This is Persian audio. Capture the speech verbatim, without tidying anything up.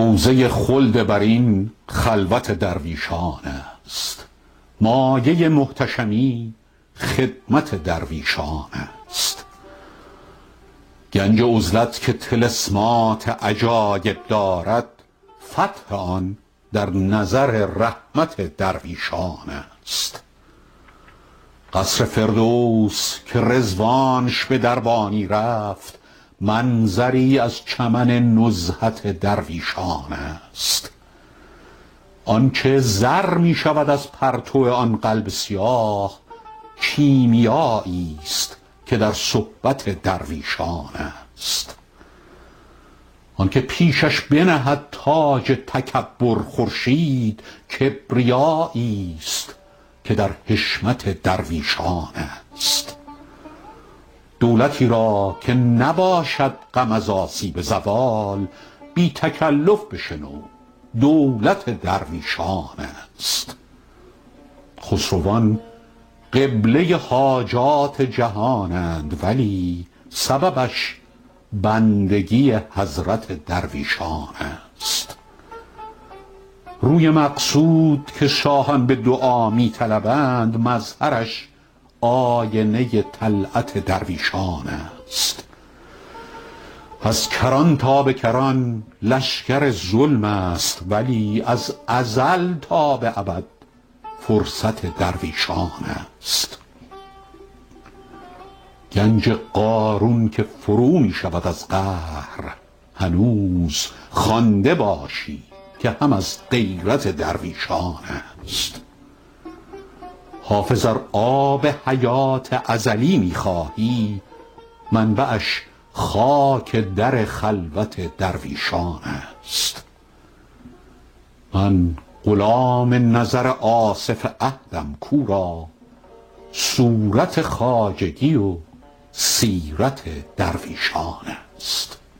روضه خلد برین خلوت درویشان است، مایه محتشمی خدمت درویشان است. گنج عزلت که طلسمات عجایب دارد، فتح آن در نظر رحمت درویشان است. قصر فردوس که رضوانش به دربانی رفت، منظری از چمن نزهت درویشان است. آنچه زر می شود از پرتو آن قلب سیاه، کیمیایی است که در صحبت درویشان است. آنکه پیشش بنهد تاج تکبر خورشید، کبریایی است که در حشمت درویشان است. دولتی را که نباشد غم از آسیب زوال، بی تکلف بشنو دولت درویشان است. خسروان قبله حاجات جهانند، ولی سببش بندگی حضرت درویشان است. روی مقصود که شاهان به دعا می طلبند، مظهرش آینه طلعت درویشان است. از کران تا به کران لشکر ظلم است، ولی از ازل تا به ابد فرصت درویشان است. گنج قارون که فرو می شود از قهر، هنوز خوانده باشی که هم از غیرت درویشان است. حافظ ار آب حیات ازلی می خواهی، منبعش خاک در خلوت درویشان است. من غلام نظر آصف عهدم، کو را صورت خواجگی و سیرت درویشان است.